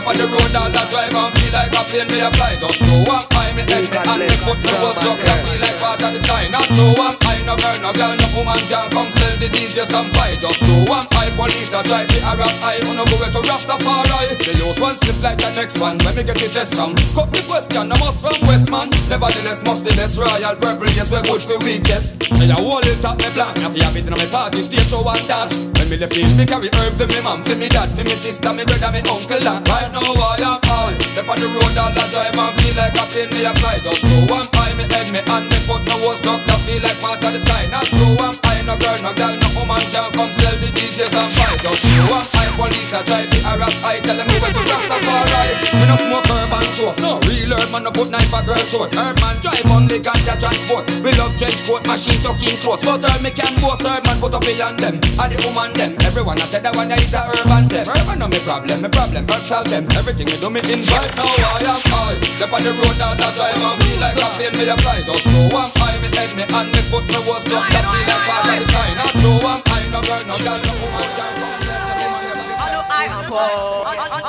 Step on the road, all I drive and feel like a plane me a fly. Just throw one eye, me head, me hand, me foot, me was stuck. I feel like part of the sky. Not throw one eye, no girl, no girl, no woman can come sell the DJ some fight. Just throw one eye, police a drive the harass eye. Wanna go to Rastafari. They use one slip like the next one. When me get the chest from, cut the question, no must from Westman. Nevertheless, must the best royal purple, yes, we're good for weakest. Say I hold it up, me plan. If you have it in my party, stage show and dance. When me left it, me carry herb for me mom, for me dad, for me sister, me brother, me uncle, and right now I am all. Step on the road, all I drive and feel like a plane me a fly. Just throw one eye, me head, me hand, me foot, no was stuck. I feel like part of the sky. Not throw one eye, no girl, no girl, no woman can come sell the DJs and fight. Just throw one eye, police a drive the harass eye. Tell them move it to Rastafari. We no smoke herb and choke. No real herb man, no put knife a girl throat. Herb man drive on the ganja transport. We love trench coat, machine tucking close. But herb me can boast, herb man put up beyond them. And the woman them. Everyone I said that one is a herb and them. Herb no me problem, can't solve them. Everything me do me invite. Now I am high. Step on the road down the drive and feel like a plane me a fly. Just throw one eye, me head, me hand, me foot, me was stuck. I feel like part of the sky. Not throw one eye, no girl, no girl, no woman can come. I know I am poor.